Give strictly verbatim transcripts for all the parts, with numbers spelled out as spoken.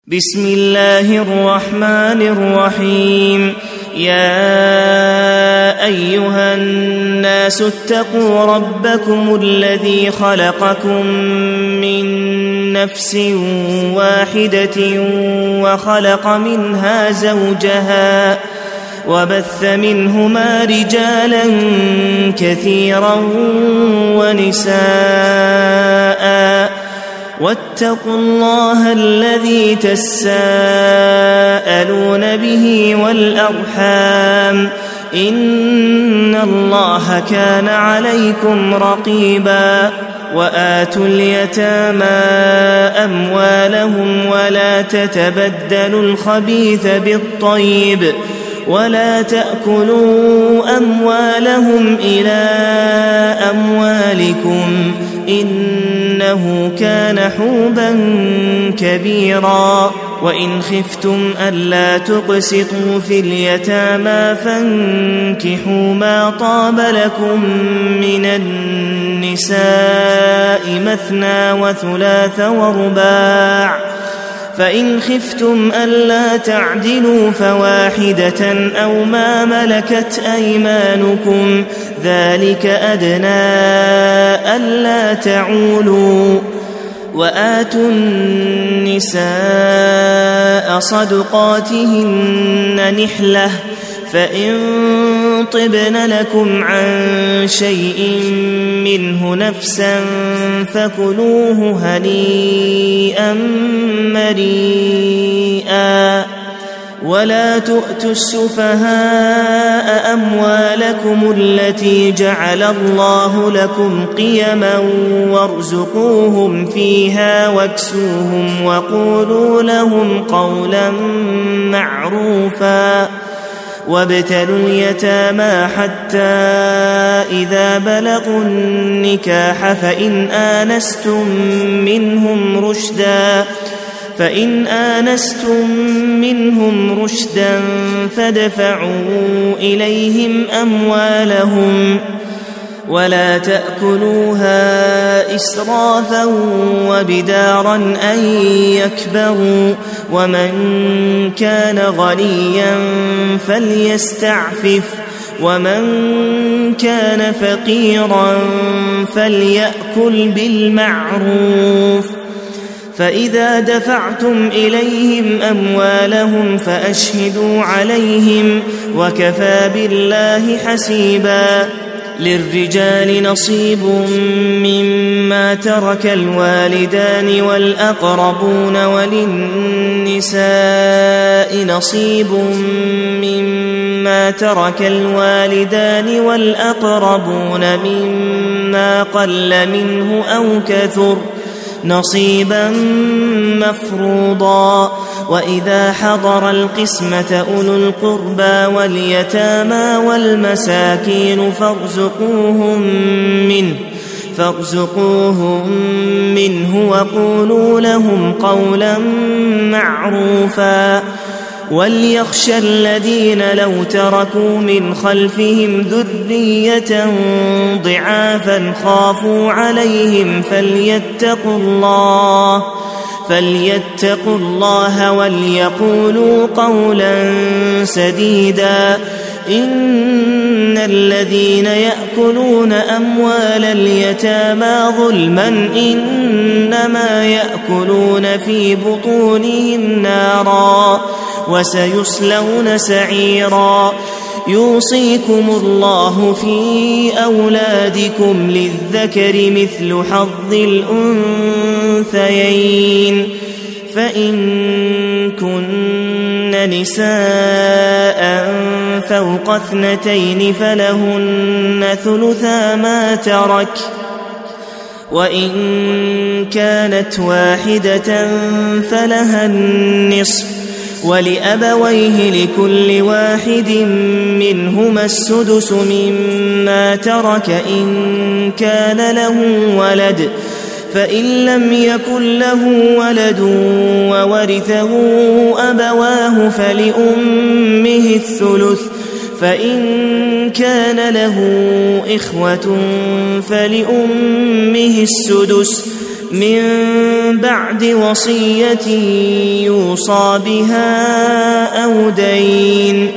بسم الله الرحمن الرحيم. يا أيها الناس اتقوا ربكم الذي خلقكم من نفس واحدة وخلق منها زوجها وبث منهما رجالا كثيرا ونساء واتقوا الله الذي تساءلون به والأرحام إن الله كان عليكم رقيبا. وآتوا اليتامى أموالهم ولا تتبدلوا الخبيث بالطيب ولا تأكلوا أموالهم إلى أموالكم إنه كان حوبا كبيرا. وإن خفتم ألا تقسطوا في اليتامى فانكحوا ما طاب لكم من النساء مثنى وثلاث ورباع، فإن خفتم ألا تعدلوا فواحدة أو ما ملكت أيمانكم ذلك أدنى ألا تعولوا. وآتوا النساء صدقاتهن نحلة فإن طبن لكم عن شيء منه نفسا فكلوه هنيئا مريئا. ولا تؤتوا السفهاء أموالكم التي جعل الله لكم قيما وارزقوهم فيها واكسوهم وقولوا لهم قولا معروفا. وابتلوا اليتامى حتى إذا بلغوا النكاح فإن آنستم منهم رشدا فإن آنستم منهم رشدا فادفعوا إليهم أموالهم ولا تأكلوها إسرافا وبدارا أن يكبروا. ومن كان غنيا فليستعفف ومن كان فقيرا فليأكل بالمعروف. فإذا دفعتم إليهم أموالهم فأشهدوا عليهم وكفى بالله حسيبا. للرجال نصيب مما ترك الوالدان والأقربون وللنساء نصيب مما ترك الوالدان والأقربون مما قل منه أو كثر نصيبا مفروضا. وإذا حضر القسمة أولو القربى واليتامى والمساكين فارزقوهم منه فارزقوهم منه وقولوا لهم قولا معروفا. وليخشى الذين لو تركوا من خلفهم ذرية ضعافا خافوا عليهم فليتقوا الله فليتقوا الله وليقولوا قولا سديدا. إن الذين يأكلون أموال اليتامى ظلما إنما يأكلون في بطونهم نارا وسيصلون سعيرا. يوصيكم الله في أولادكم للذكر مثل حظ الأنثيين. فإن كن نساء فوق اثنتين فلهن ثلثا ما ترك وإن كانت واحدة فلها النصف ولأبويه لكل واحد منهما السدس مما ترك إن كان له ولد فإن لم يكن له ولد وورثه أبواه فلأمه الثلث فإن كان له إخوة فلأمه السدس من بعد وصية يوصى بها أو دين.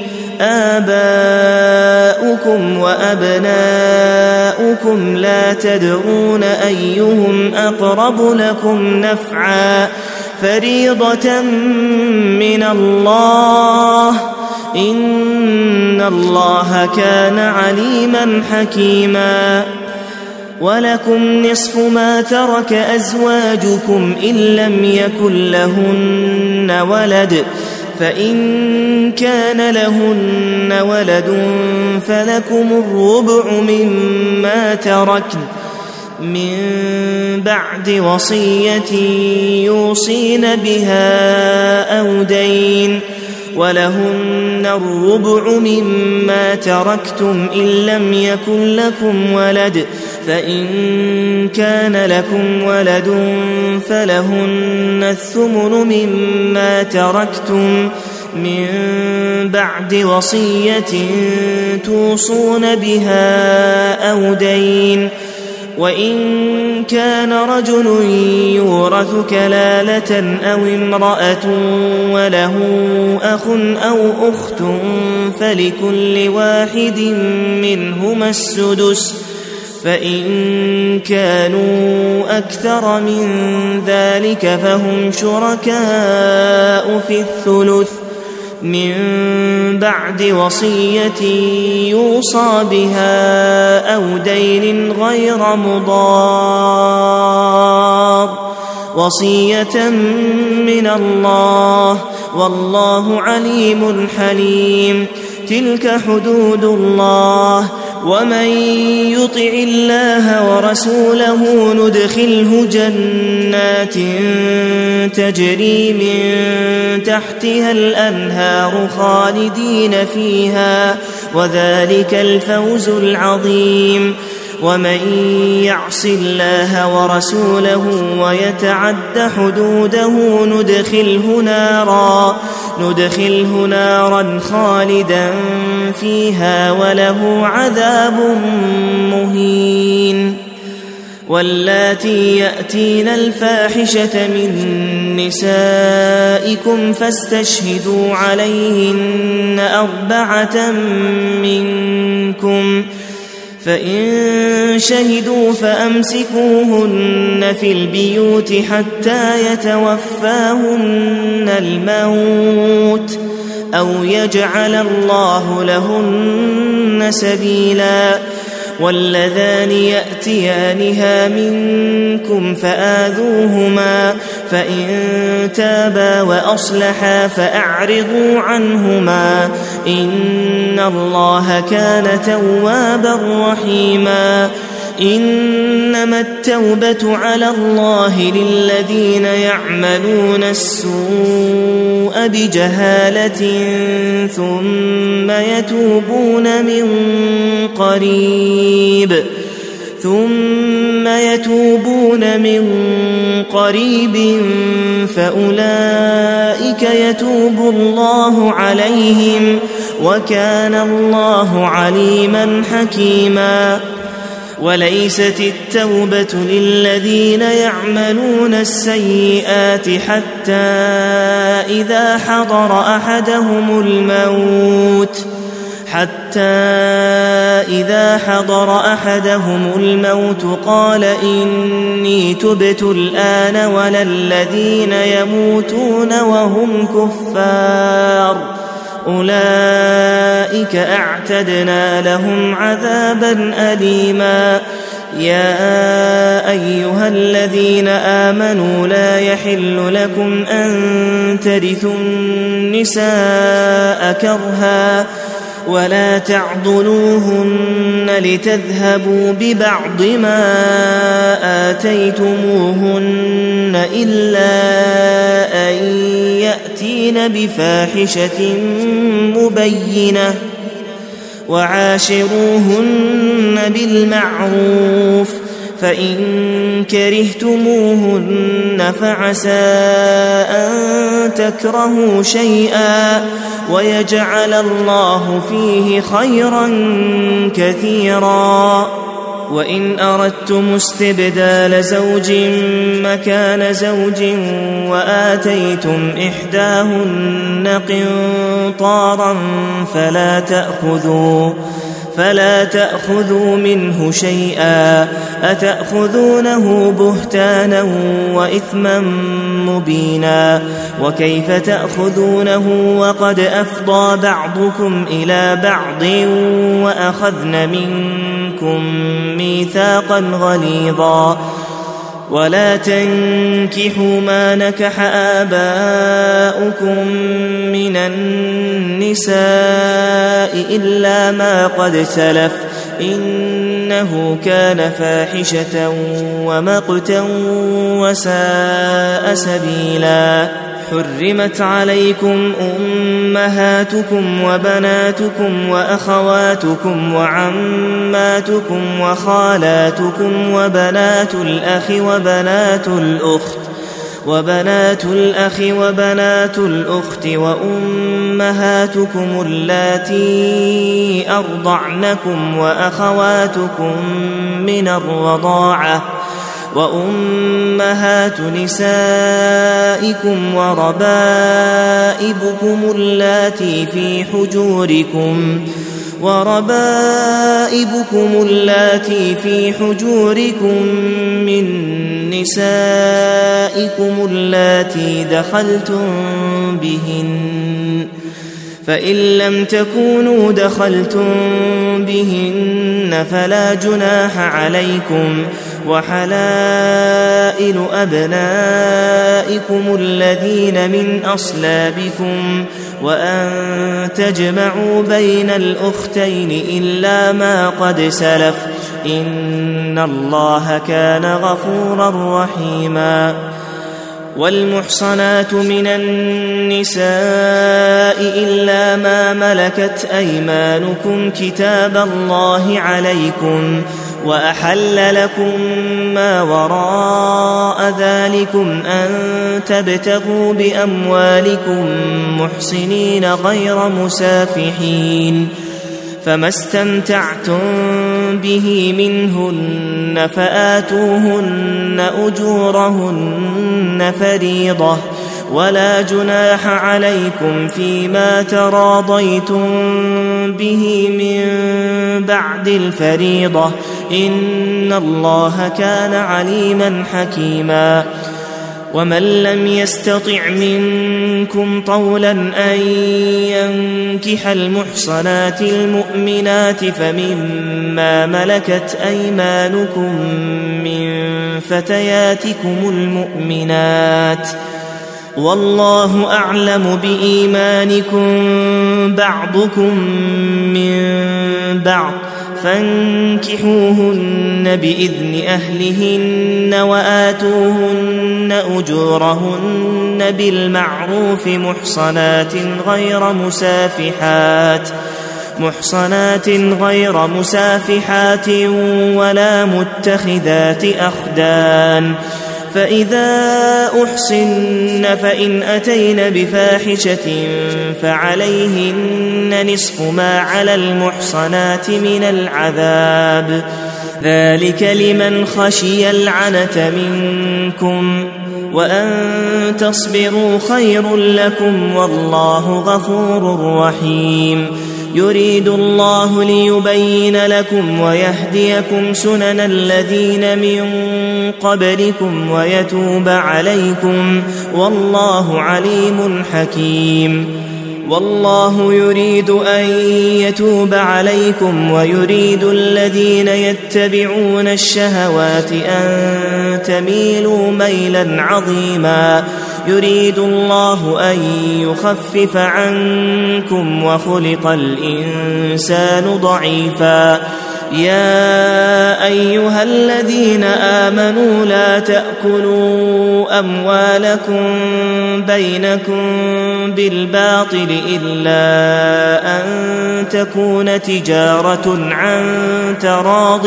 آباؤكم وأبناؤكم لا تدرون أيهم أقرب لكم نفعا فريضة من الله إن الله كان عليما حكيما. ولكم نصف ما ترك أزواجكم إن لم يكن لهن ولد فإن كان لهن ولد فلكم الربع مما تركن من بعد وصية يوصين بها أو دين. ولهن الربع مما تركتم إن لم يكن لكم ولد فإن كان لكم ولد فلهن الثمن مما تركتم من بعد وصية توصون بها أو دين. وإن كان رجل يورث كلالة أو امرأة وله أخ أو أخت فلكل واحد منهما السدس فإن كانوا أكثر من ذلك فهم شركاء في الثلث من بعد وصية يوصى بها أو دين غير مضار وصية من الله والله عليم حليم. تلك حدود الله ومن يطع الله ورسوله ندخله جنات تجري من تحتها الأنهار خالدين فيها وذلك الفوز العظيم. ومن يعص الله ورسوله ويتعد حدوده ندخله نارا ندخله نارا خالدا فيها وله عذاب مهين. واللاتي يأتين الفاحشة من نسائكم فاستشهدوا عليهن أربعة منكم فإن شهدوا فأمسكوهن في البيوت حتى يتوفاهن الموت أو يجعل الله لهن سبيلا. واللذان يأتيانها منكم فآذوهما فإن تابا وأصلحا فأعرضوا عنهما إن الله كان توابا رحيما. إنما التوبة على الله للذين يعملون السوء بجهالة ثم يتوبون من قريب ثم يتوبون من قريب فأولئك يتوب الله عليهم وكان الله عليما حكيما. وليست التوبة للذين يعملون السيئات حتى إذا حضر أحدهم الموت حتى إذا حضر أحدهم الموت قال إني تبت الآن ولا الذين يموتون وهم كفار أولئك أعتدنا لهم عذابا أليما. يا أيها الذين آمنوا لا يحل لكم أن ترثوا النساء كرها ولا تعضلوهن لتذهبوا ببعض ما آتيتموهن إلا أن يأتين بفاحشة مبينة وعاشروهن بالمعروف فإن كرهتموهن فعسى أن تكرهوا شيئا ويجعل الله فيه خيرا كثيرا. وإن أردتم استبدال زوج مكان زوج وآتيتم إحداهن قنطارا فلا تأخذوا فلا تأخذوا منه شيئا أتأخذونه بهتانا وإثما مبينا وكيف تأخذونه وقد أفضى بعضكم إلى بعض وأخذن منكم ميثاقا غليظا ولا تنكحوا ما نكح آباؤكم من النساء إلا ما قد سلف إنه كان فاحشة ومقتا وساء سبيلا حرمت عليكم أمهاتكم وبناتكم وأخواتكم وعماتكم وخالاتكم وبنات الأخ وبنات الأخت وبنات الأخ وبنات الأخت وأمهاتكم اللاتي أرضعنكم وأخواتكم من الرضاعة وأمهات نسائكم وربائبكم اللاتي في حجوركم وربائبكم اللاتي في حجوركم من نسائكم اللاتي دخلتم بهن فإن لم تكونوا دخلتم بهن فلا جناح عليكم وحلائل أبنائكم الذين من أصلابكم وأن تجمعوا بين الأختين إلا ما قد سلف إن الله كان غفورا رحيما والمحصنات من النساء إلا ما ملكت أيمانكم كتاب الله عليكم وأحل لكم ما وراء ذلكم أن تبتغوا بأموالكم محصنين غير مسافحين فما استمتعتم به منهن فآتوهن أجورهن فريضة ولا جناح عليكم فيما تراضيتم به من بعد الفريضة إن الله كان عليما حكيما ومن لم يستطع منكم طولا أن ينكح المحصنات المؤمنات فمما ملكت أيمانكم من فتياتكم المؤمنات والله أعلم بإيمانكم بعضكم من بعض فانكحوهن بإذن أهلهن وآتوهن أجورهن بالمعروف محصنات غير مسافحات محصنات غير مسافحات ولا متخذات أخدان فإذا أحصن فإن أتين بفاحشة فعليهن نصف ما على المحصنات من العذاب ذلك لمن خشي العنة منكم وأن تصبروا خير لكم والله غفور رحيم يريد الله ليبين لكم ويهديكم سنن الذين من قبلكم ويتوب عليكم والله عليم حكيم والله يريد أن يتوب عليكم ويريد الذين يتبعون الشهوات أن تميلوا ميلا عظيما يريد الله أن يخفف عنكم وخلق الإنسان ضعيفا يا أيها الذين آمنوا لا تأكلوا أموالكم بينكم بالباطل إلا أن تكون تجارة عن تراض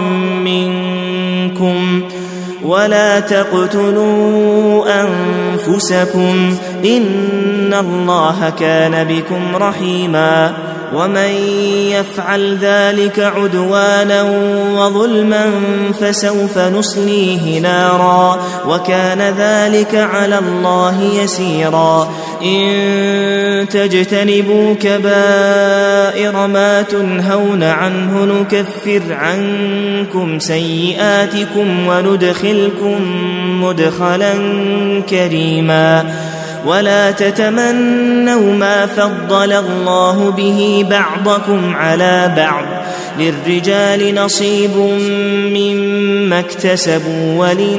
منكم ولا تقتلوا أنفسكم إن الله كان بكم رحيما ومن يفعل ذلك عدوانا وظلما فسوف نصليه نارا وكان ذلك على الله يسيرا. إن تجتنبوا كبائر ما تنهون عنه نكفر عنكم سيئاتكم وندخلكم مدخلا كريما. ولا تتمنوا ما فضل الله به بعضكم على بعض، للرجال نصيب مما اكتسبوا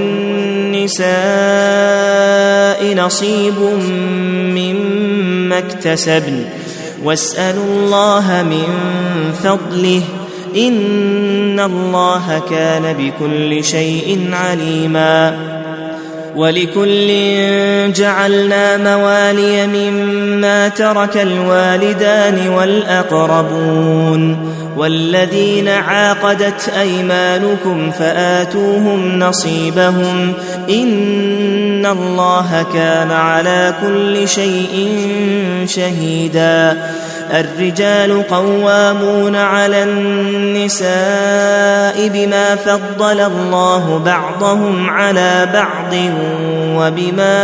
وللنساء نصيب مما اكتسبن، واسألوا الله من فضله إن الله كان بكل شيء عليما. ولكل جعلنا موالي مما ترك الوالدان والأقربون والذين عاقدت أيمانكم فآتوهم نصيبهم إن الله كان على كل شيء شهيدا. الرجال قوامون على النساء بما فضل الله بعضهم على بعض وبما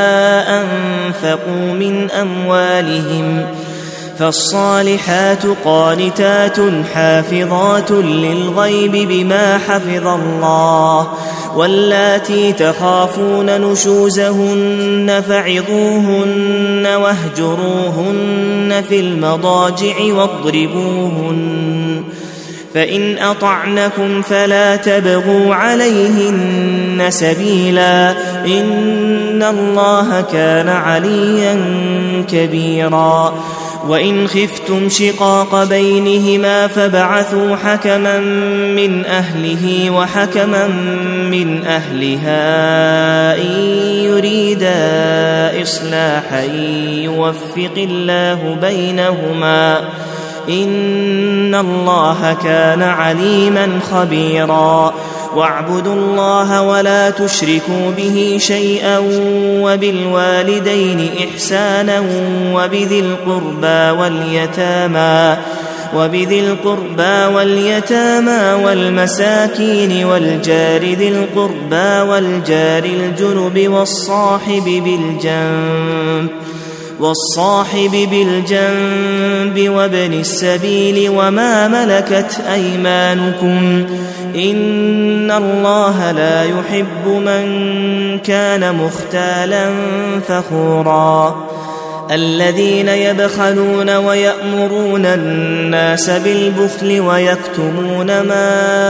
أنفقوا من أموالهم، فالصالحات قانتات حافظات للغيب بما حفظ الله. واللاتي تخافون نشوزهن فعظوهن واهجروهن في المضاجع واضربوهن، فإن أطعنكم فلا تبغوا عليهن سبيلا إن الله كان عليا كبيرا. وإن خفتم شقاق بينهما فابعثوا حكما من أهله وحكما من أهلها إن يريدا إصلاحا يوفق الله بينهما إن الله كان عليما خبيرا. واعبدوا الله ولا تشركوا به شيئا وبالوالدين إحسانا وبذي القربى واليتامى وبذي القربى واليتامى والمساكين والجار ذي القربى والجار الجنب والصاحب بالجنب والصاحب بالجنب وابن السبيل وما ملكت أيمانكم إن الله لا يحب من كان مختالا فخورا. الذين يبخلون ويأمرون الناس بالبخل ويكتمون ما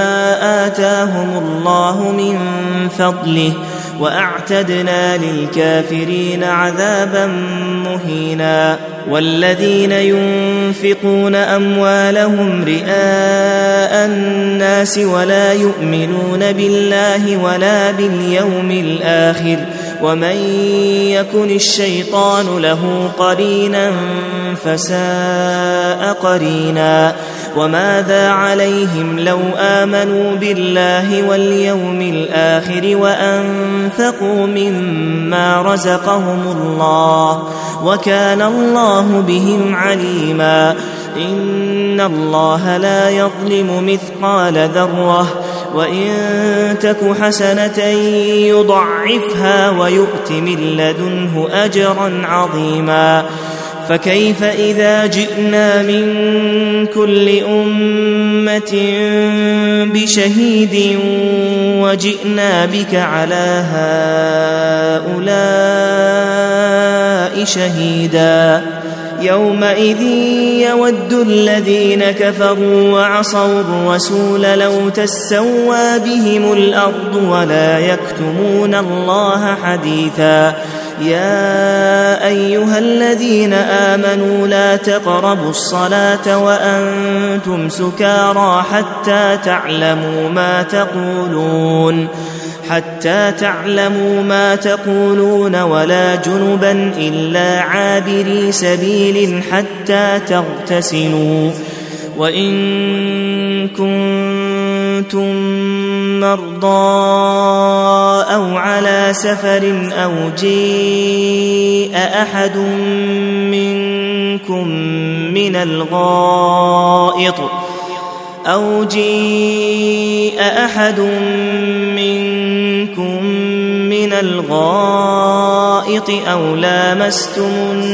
آتاهم الله من فضله وأعتدنا للكافرين عذابا مهينا. والذين ينفقون أموالهم رئاء الناس ولا يؤمنون بالله ولا باليوم الآخر ومن يكن الشيطان له قرينا فساء قرينا. وماذا عليهم لو آمنوا بالله واليوم الآخر وأنفقوا مما رزقهم الله وكان الله بهم عليما. إن الله لا يظلم مثقال ذرة وإن تك حسنة يضعفها ويؤت من لدنه أجرا عظيما. فكيف إذا جئنا من كل أمة بشهيد وجئنا بك على هؤلاء شهيدا يومئذ يود الذين كفروا وعصوا الرسول لو تسوى بهم الأرض ولا يكتمون الله حديثا. يا أيها الذين آمنوا لا تقربوا الصلاة وأنتم سكارى حتى تعلموا ما تقولون حتى تعلموا ما تقولون ولا جنبا إلا عابري سبيل حتى تغتسلوا وإن كنتم كنتم مرضى أو على سفر أو جاء أحد منكم من الغائط أو جاء أحد منكم من الغائط أو لامستم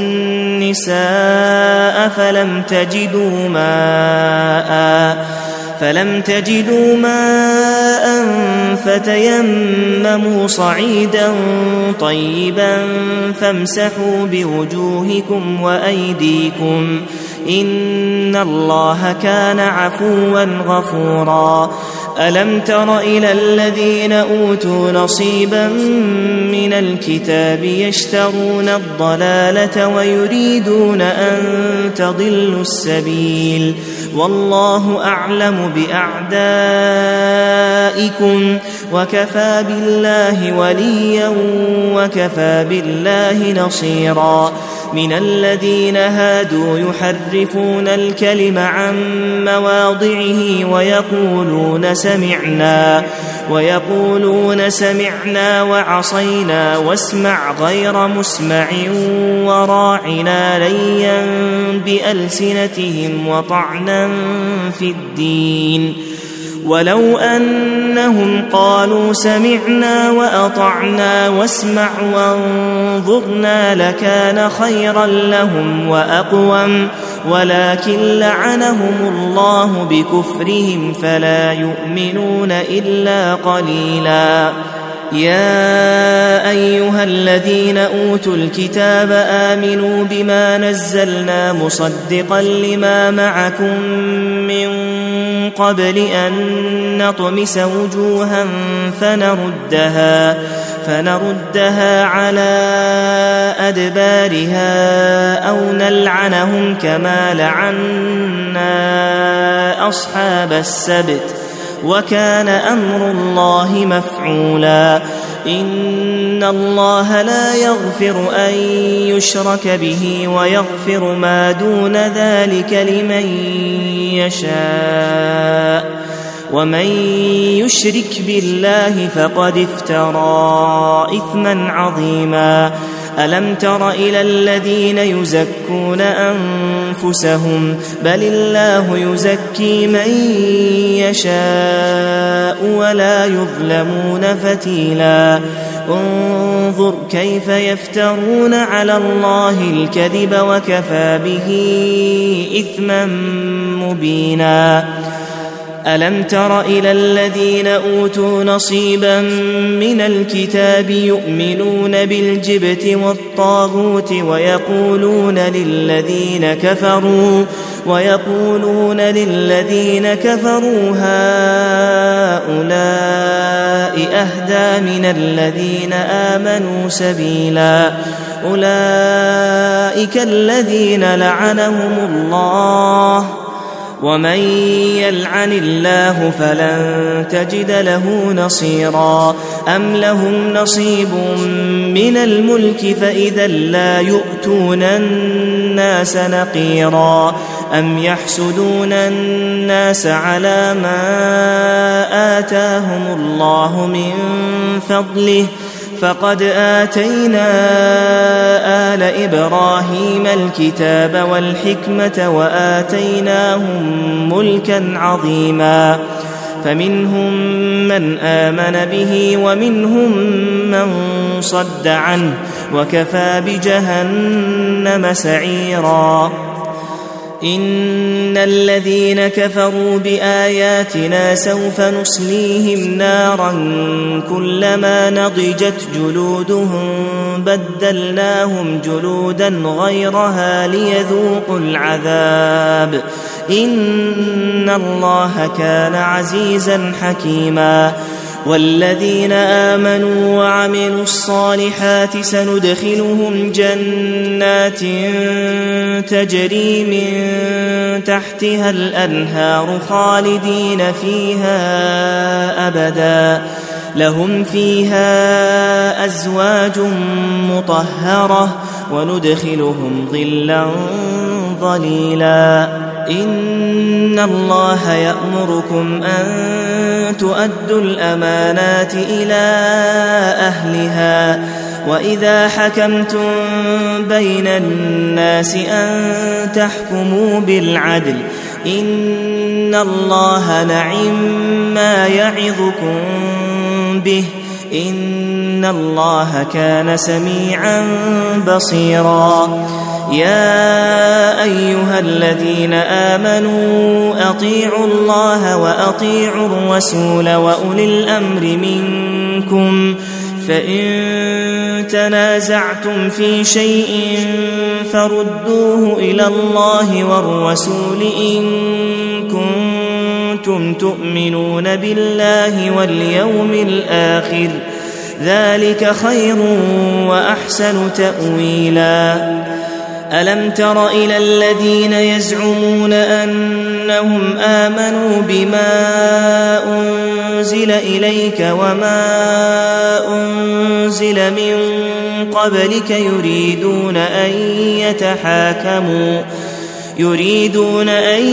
النساء فلم تجدوا ماء فلم تجدوا ماء فتيمموا صعيدا طيبا فامسحوا بوجوهكم وأيديكم إن الله كان عفوا غفورا. ألم تر إلى الذين أوتوا نصيبا من الكتاب يشترون الضلالة ويريدون أن تضلوا السبيل والله أعلم بأعدائكم وكفى بالله وليا وكفى بالله نصيرا. من الذين هادوا يحرفون الكلم عن مواضعه ويقولون سمعنا ويقولون سمعنا وعصينا واسمع غير مسمع وراعنا ليا بألسنتهم وطعنا في الدين ولو أنهم قالوا سمعنا وأطعنا واسمع وانظرنا لكان خيرا لهم وأقوم ولكن لعنهم الله بكفرهم فلا يؤمنون إلا قليلا. يا أيها الذين أوتوا الكتاب آمنوا بما نزلنا مصدقا لما معكم من قبل أن نطمس وجوها فنردها, فنردها على أدبارها أو نلعنهم كما لعنا أصحاب السبت وكان أمر الله مفعولا. إن الله لا يغفر أن يشرك به ويغفر ما دون ذلك لمن يشاء ومن يشرك بالله فقد افترى إثما عظيما. ألم تر إلى الذين يزكون أنفسهم بل الله يزكي من يشاء ولا يظلمون فتيلا. انظر كيف يفترون على الله الكذب وكفى به إثما مبينا. ألم تر إلى الذين أوتوا نصيبا من الكتاب يؤمنون بالجبت والطاغوت ويقولون للذين كفروا ويقولون للذين كفروا هؤلاء أهدى من الذين آمنوا سبيلا. أولئك الذين لعنهم الله ومن يلعن الله فلن تجد له نصيرا. أم لهم نصيب من الملك فإذا لا يؤتون الناس نقيرا. أم يحسدون الناس على ما آتاهم الله من فضله فقد آتينا آل إبراهيم الكتاب والحكمة وآتيناهم ملكا عظيما. فمنهم من آمن به ومنهم من صد عنه وكفى بجهنم سعيرا. إن الذين كفروا بآياتنا سوف نصليهم نارا كلما نضجت جلودهم بدلناهم جلودا غيرها ليذوقوا العذاب إن الله كان عزيزا حكيما. والذين آمنوا وعملوا الصالحات سندخلهم جنات تجري من تحتها الأنهار خالدين فيها أبدا لهم فيها أزواج مطهرة وندخلهم ظلا ظليلا. إن الله يأمركم أن تؤدوا الأمانات إلى أهلها وإذا حكمتم بين الناس أن تحكموا بالعدل إن الله نعم ما يعظكم به إن الله كان سميعا بصيرا. يا أيها الذين آمنوا أطيعوا الله وأطيعوا الرسول وأولي الأمر منكم فإن تنازعتم في شيء فردوه إلى الله والرسول إن كنتم تؤمنون بالله واليوم الآخر ذلك خير وأحسن تأويلا. ألم تر إلى الذين يزعمون أنهم آمنوا بما أنزل إليك وما أنزل من قبلك يريدون أن يتحاكموا يريدون أن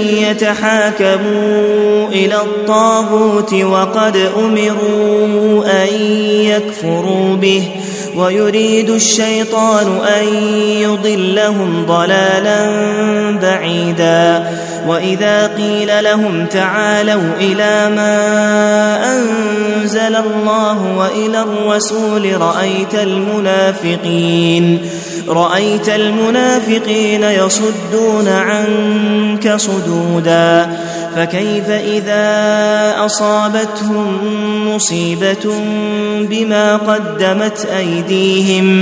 يتحاكموا إلى الطاغوت وقد أمروا أن يكفروا به ويريد الشيطان أن يضلهم ضلالا بعيدا. وإذا قيل لهم تعالوا إلى ما أنزل الله وإلى الرسول رأيت المنافقين رأيت المنافقين يصدون عنك صدودا. فكيف إذا أصابتهم مصيبة بما قدمت أيديهم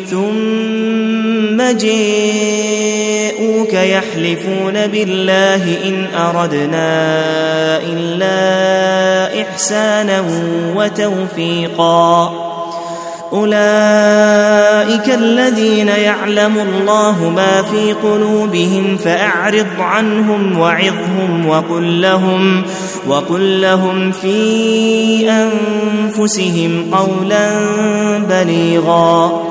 ثم جاءوك يحلفون بالله إن أردنا إلا إحسانا وتوفيقا أولئك الذين يعلم الله ما في قلوبهم فأعرض عنهم وعظهم وقل لهم, وقل لهم في أنفسهم قولا بليغا.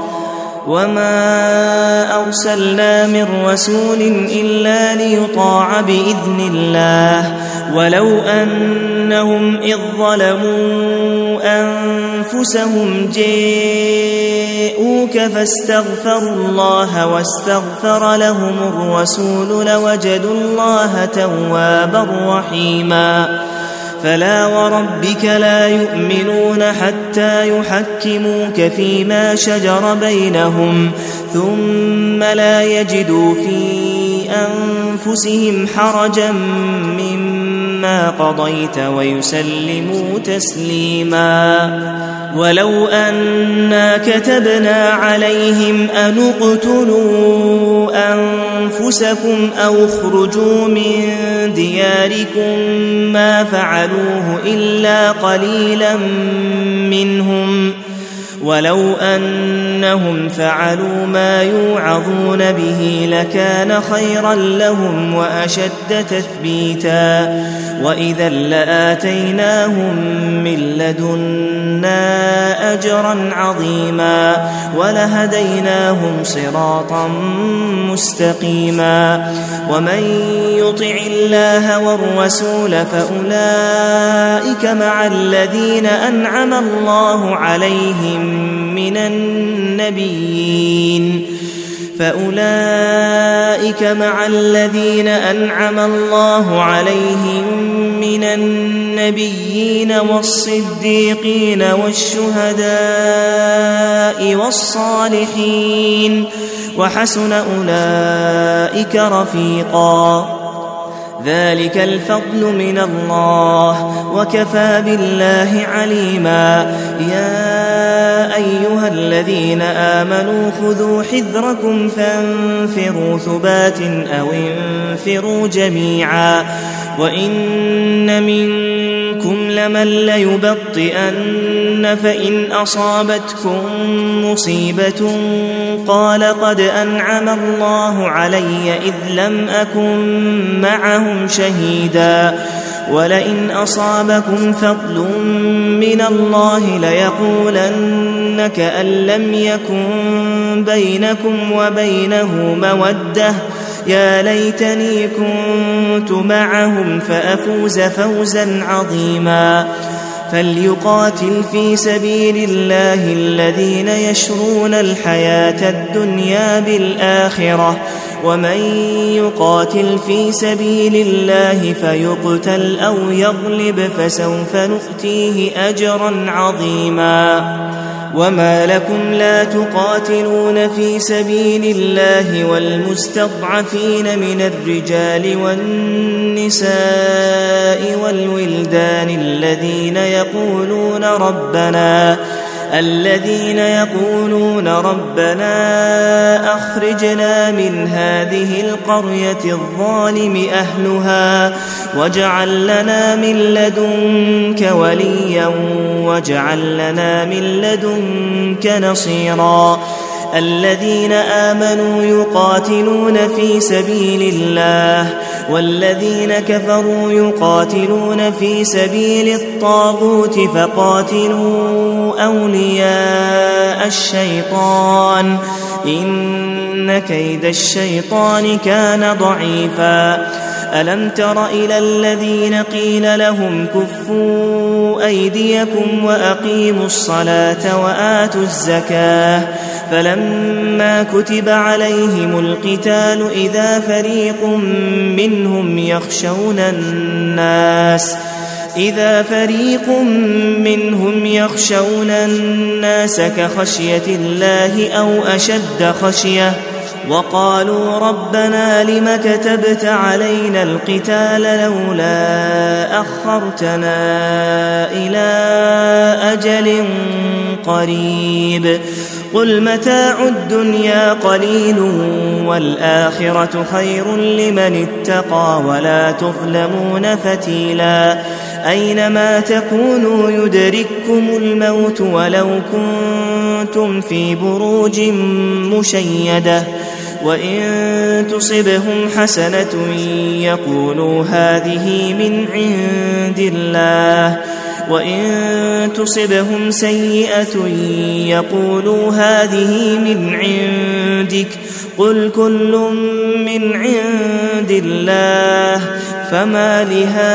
وما أرسلنا من رسول إلا ليطاع بإذن الله ولو أنهم إذ ظلموا أنفسهم جاءوك فاستغفروا الله واستغفر لهم الرسول لوجدوا الله توابا رحيما. فلا وربك لا يؤمنون حتى يحكموك فيما شجر بينهم ثم لا يجدوا في أنفسهم حرجا مما قضيت ويسلموا تسليما. ولو أنا كتبنا عليهم أن اقتلوا أنفسكم أو اخرجوا من دياركم ما فعلوه إلا قليلا منهم ولو أنهم فعلوا ما يوعظون به لكان خيرا لهم وأشد تثبيتا. وإذا لآتيناهم من لدنا أجرا عظيما ولهديناهم صراطا مستقيما. ومن يطع الله والرسول فأولئك مع الذين أنعم الله عليهم من النبيين فأولئك مع الذين أنعم الله عليهم من النبيين والصديقين والشهداء والصالحين وحسن أولئك رفيقا. ذلك الفضل من الله وكفى بالله عليما. يا أيها الذين آمنوا خذوا حذركم فانفروا ثبات أو انفروا جميعا. وإن منكم لمن ليبطئن فإن أصابتكم مصيبة قال قد أنعم الله علي إذ لم أكن معهم شهيدا ولئن أصابكم فضل من الله ليقولن كأن لم يكن بينكم وبينه مودة يا ليتني كنت معهم فأفوز فوزا عظيما فليقاتل في سبيل الله الذين يشرون الحياة الدنيا بالآخرة ومن يقاتل في سبيل الله فيقتل أو يغلب فسوف نؤتيه أجرا عظيما وما لكم لا تقاتلون في سبيل الله والمستضعفين من الرجال والنساء والولدان الذين يقولون ربنا الذين يقولون ربنا أخرجنا من هذه القرية الظالم أهلها واجعل لنا من لدنك وليا واجعل لنا من لدنك نصيرا الذين آمنوا يقاتلون في سبيل الله والذين كفروا يقاتلون في سبيل الطاغوت فقاتلوا أولياء الشيطان إن كيد الشيطان كان ضعيفا ألم تر إلى الذين قيل لهم كفوا أيديكم وأقيموا الصلاة وآتوا الزكاة فلما كتب عليهم القتال إذا فريق منهم يخشون الناس إذا فريق منهم يخشون الناس كخشية الله أو أشد خشية وقالوا ربنا لم كتبت علينا القتال لولا أخرتنا إلى أجل قريب قل متاع الدنيا قليل والآخرة خير لمن اتقى ولا تظلمون فتيلا أينما تكونوا يدرككم الموت ولو كنتم في بروج مشيدة وإن تصبهم حسنة يقولوا هذه من عند الله وإن تصبهم سيئة يقولوا هذه من عندك قل كل من عند الله فما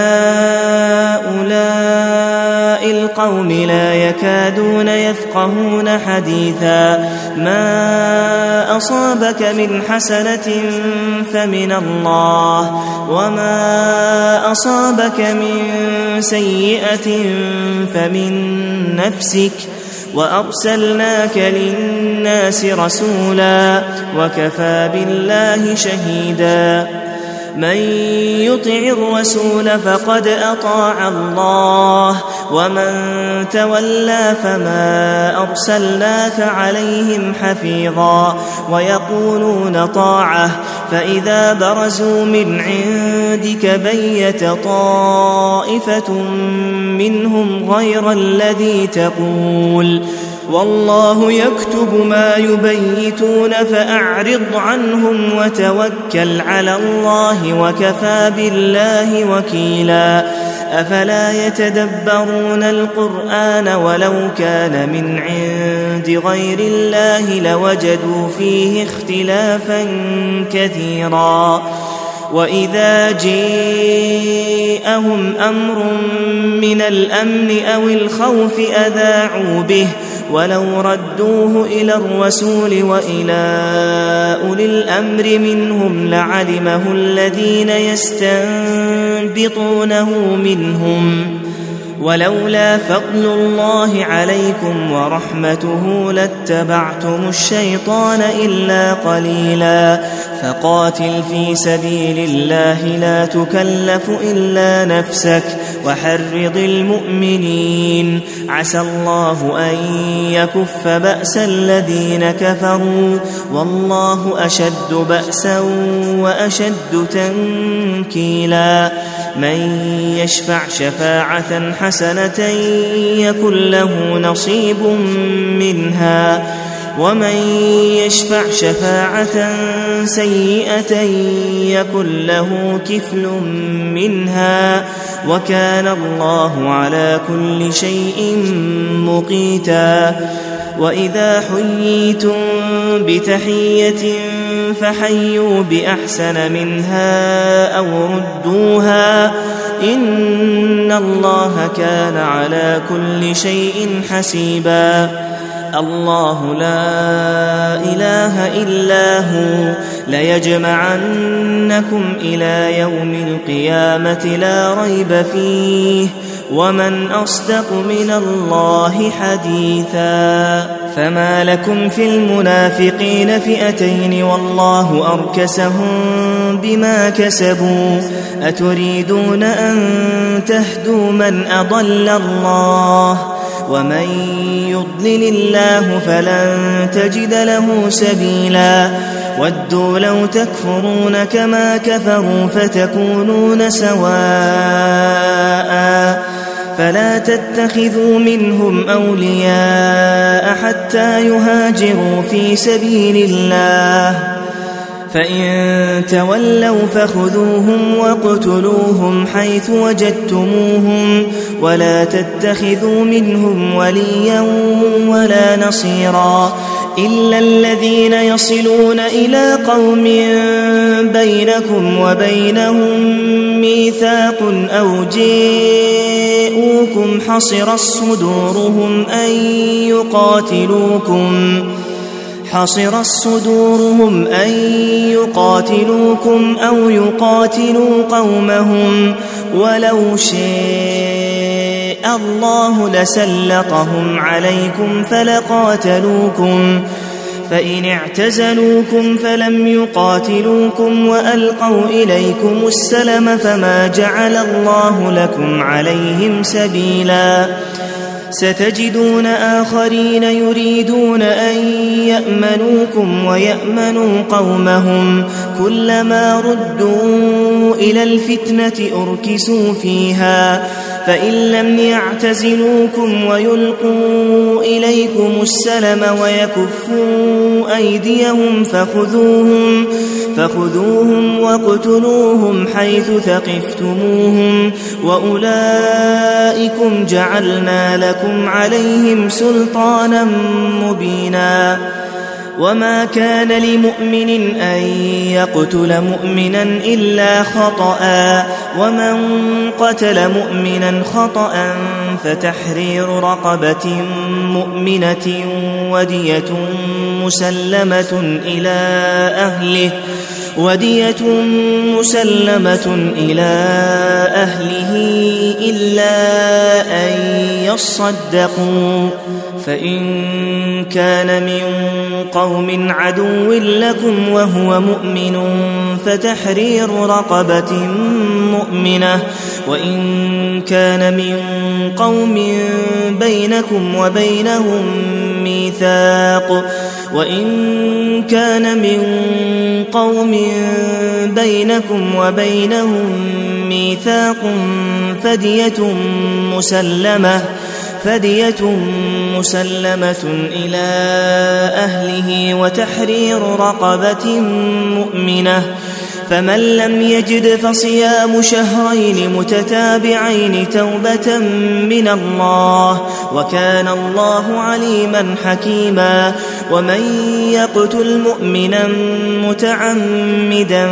لهؤلاء القوم لا يكادون يفقهون حديثا ما أصابك من حسنة فمن الله وما أصابك من سيئة فمن نفسك وأرسلناك للناس رسولا وكفى بالله شهيدا من يطع الرسول فقد أطاع الله ومن تولى فما أرسلناك عليهم حفيظا ويقولون طاعة فإذا برزوا من عندك بيت طائفة منهم غير الذي تقول والله يكتب ما يبيتون فأعرض عنهم وتوكل على الله وكفى بالله وكيلا أفلا يتدبرون القرآن ولو كان من عند غير الله لوجدوا فيه اختلافا كثيرا وإذا جاءهم أمر من الأمن أو الخوف أذاعوا به ولو ردوه إلى الرسول وإلى أولي الأمر منهم لعلمه الذين يستنبطونه منهم ولولا فضل الله عليكم ورحمته لاتبعتم الشيطان إلا قليلا فقاتل في سبيل الله لا تكلف إلا نفسك وحرض المؤمنين عسى الله أن يكف بأس الذين كفروا والله أشد بأسا وأشد تنكيلا من يشفع شفاعة حسنة يكن له نصيب منها ومن يشفع شفاعة سيئة يكن له كفل منها وكان الله على كل شيء مقيتا وإذا حييتم بتحية فحيوا بأحسن منها أو ردوها إن الله كان على كل شيء حسيبا. الله لا إله إلا هو ليجمعنكم إلى يوم القيامة لا ريب فيه ومن أصدق من الله حديثا. فما لكم في المنافقين فئتين والله أركسهم بما كسبوا أتريدون أن تهدوا من أضل الله ومن يضلل الله فلن تجد له سبيلا. ودوا لو تكفرون كما كفروا فتكونون سواء فلا تتخذوا منهم أولياء حتى يهاجروا في سبيل الله فإن تولوا فخذوهم واقتلوهم حيث وجدتموهم ولا تتخذوا منهم وليا ولا نصيرا إلا الذين يصلون إلى قوم بينكم وبينهم ميثاق أو جاءوكم حصرت صدورهم أن يقاتلوكم حصرت صدورهم أن يقاتلوكم أو يقاتلوا قومهم ولو شاء الله لسلطهم عليكم فلقاتلوكم فإن اعتزلوكم فلم يقاتلوكم وألقوا إليكم السلم فما جعل الله لكم عليهم سبيلا. ستجدون آخرين يريدون أن يأمنوكم ويأمنوا قومهم كلما ردوا إلى الفتنة أركسوا فيها فإن لم يعتزلوكم ويلقوا إليكم السلم ويكفوا أيديهم فخذوهم فخذوهم واقتلوهم حيث ثقفتموهم وأولئكم جعلنا لكم عليهم سلطانا مبينا. وما كان لمؤمن أن يقتل مؤمنا إلا خطأ ومن قتل مؤمنا خطأ فتحرير رقبة مؤمنة ودية مسلمة إلى أهله ودية مسلمة إلى أهله إلا أن يصدقوا فإن كان من قوم عدو لكم وهو مؤمن فتحرير رقبة مؤمنة وإن كان من قوم بينكم وبينهم ميثاق وإن كان من قوم بينكم وبينهم ميثاق فدية مسلمة فدية مسلمة إلى أهله وتحرير رقبة مؤمنة فمن لم يجد فصيام شهرين متتابعين توبة من الله وكان الله عليما حكيما. ومن يقتل مؤمنا متعمدا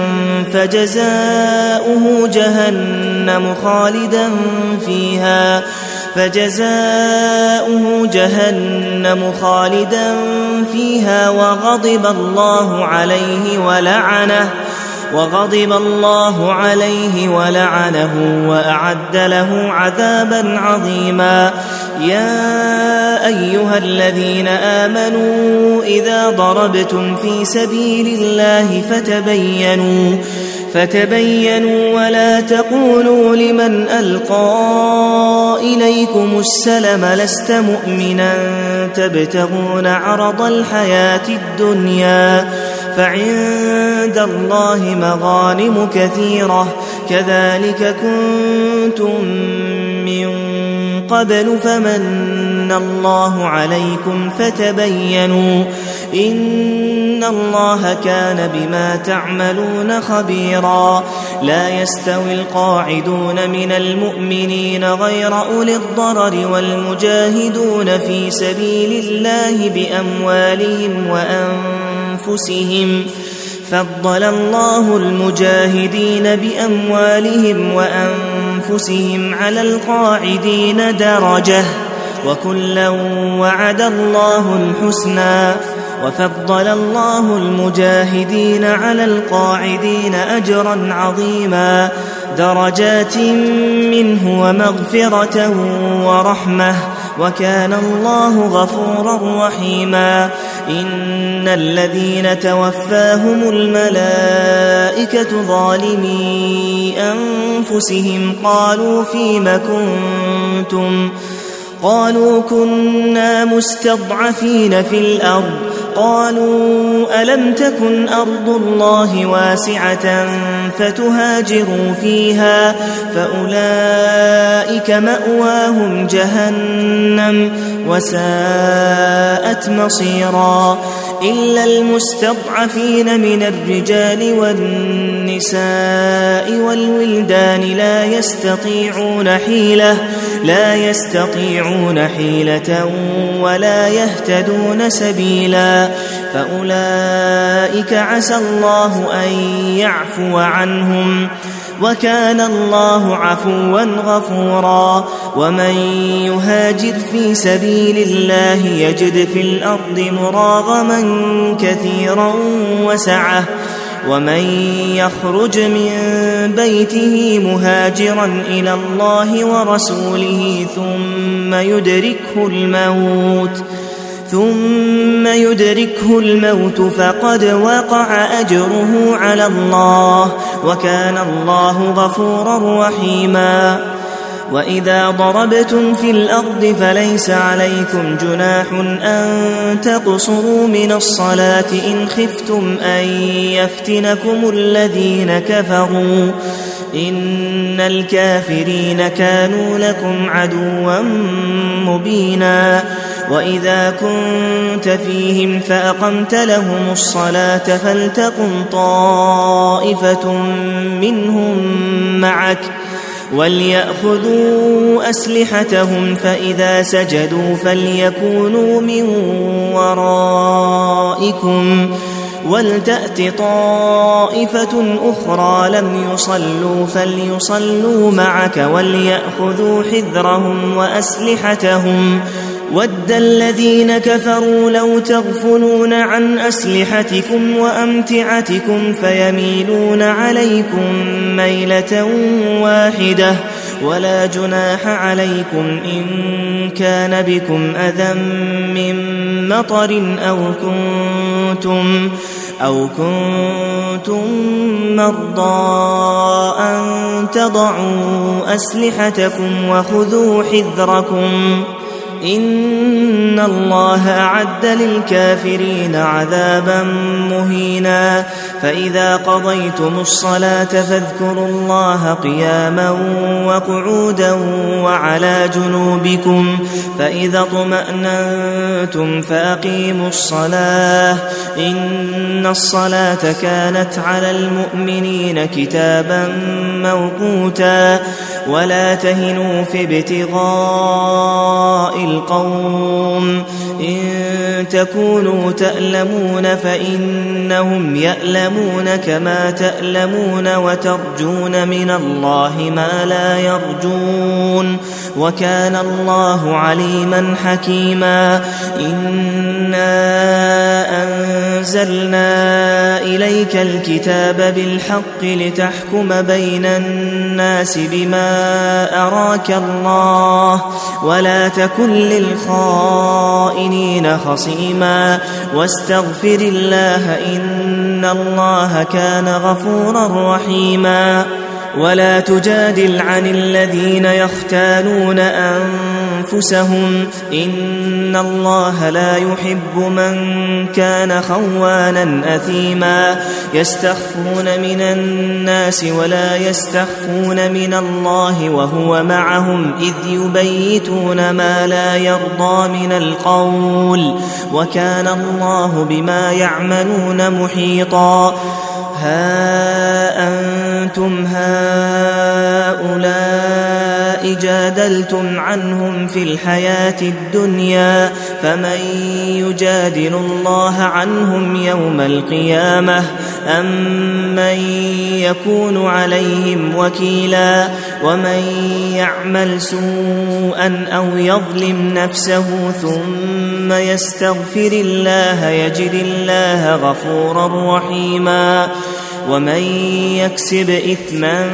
فجزاؤه جهنم خالدا فيها فجزاؤه جهنم خالدا فيها وغضب الله عليه ولعنه وغضب الله عليه ولعنه وأعد له عذابا عظيما. يا أيها الذين آمنوا إذا ضربتم في سبيل الله فتبينوا فتبينوا ولا تقولوا لمن ألقى إليكم السلم لست مؤمنا تبتغون عرض الحياة الدنيا فعند الله مغانم كثيرة كذلك كنتم من قبل فمن الله عليكم فتبينوا إن الله كان بما تعملون خبيرا. لا يستوي القاعدون من المؤمنين غير أولي الضرر والمجاهدون في سبيل الله بأموالهم وأنفسهم فضل الله المجاهدين بأموالهم وأنفسهم على القاعدين درجة وكلا وعد الله الحسنى وفضل الله المجاهدين على القاعدين أجرا عظيما درجات منه ومغفرة ورحمة وكان الله غفورا رحيما إن الذين توفاهم الملائكة ظالمي أنفسهم قالوا فيم كنتم قالوا كنا مستضعفين في الأرض قالوا ألم تكن أرض الله واسعة فتهاجروا فيها فأولئك مأواهم جهنم وساءت مصيرا إلا المستضعفين من الرجال والنساء والولدان لا يستطيعون حيلة لا يستطيعون حيلة ولا يهتدون سبيلا فأولئك عسى الله أن يعفو عنهم وكان الله عفوا غفورا ومن يهاجر في سبيل الله يجد في الأرض مراغما كثيرا وسعة ومن يخرج من بيته مهاجرا إلى الله ورسوله ثم يدركه الموت ثم يدركه الموت فقد وقع أجره على الله وكان الله غفورا رحيما وإذا ضربتم في الأرض فليس عليكم جناح أن تقصروا من الصلاة إن خفتم أن يفتنكم الذين كفروا إن الكافرين كانوا لكم عدوا مبينا وإذا كنت فيهم فأقمت لهم الصلاة فلتقم طائفة منهم معك وليأخذوا أسلحتهم فإذا سجدوا فليكونوا من ورائكم ولتأت طائفة أخرى لم يصلوا فليصلوا معك وليأخذوا حذرهم وأسلحتهم ود الذين كفروا لو تغفلون عن أسلحتكم وأمتعتكم فيميلون عليكم ميلة واحدة ولا جناح عليكم إن كان بكم أذى من مطر أو كنتم أو كنتم مرضى أن تضعوا أسلحتكم وخذوا حذركم إن الله أعد للكافرين عذابا مهينا فإذا قضيتم الصلاة فاذكروا الله قياما وقعودا وعلى جنوبكم فإذا اطمأننتم فأقيموا الصلاة إن الصلاة كانت على المؤمنين كتابا موقوتا ولا تهنوا في ابتغاء القوم إن تكونوا تألمون فإنهم يألمون كما تألمون وترجون من الله ما لا يرجون وكان الله عليما حكيما إنا أنزلنا إليك الكتاب بالحق لتحكم بين الناس بما أراك الله ولا تكن للخائنين خصيما واستغفر الله إن الله كان غفورا رحيما ولا تجادل عن الذين يختانون أنفسهم إن الله لا يحب من كان خوانا أثيما يستخفون من الناس ولا يستخفون من الله وهو معهم إذ يبيتون ما لا يرضى من القول وكان الله بما يعملون محيطا ها أنتم هؤلاء جادلتم عنهم في الحياة الدنيا فمن يجادل الله عنهم يوم القيامة أمن يكون عليهم وكيلا ومن يعمل سوءا أو يظلم نفسه ثم يستغفر الله يجد الله غفورا رحيما ومن يكسب إثما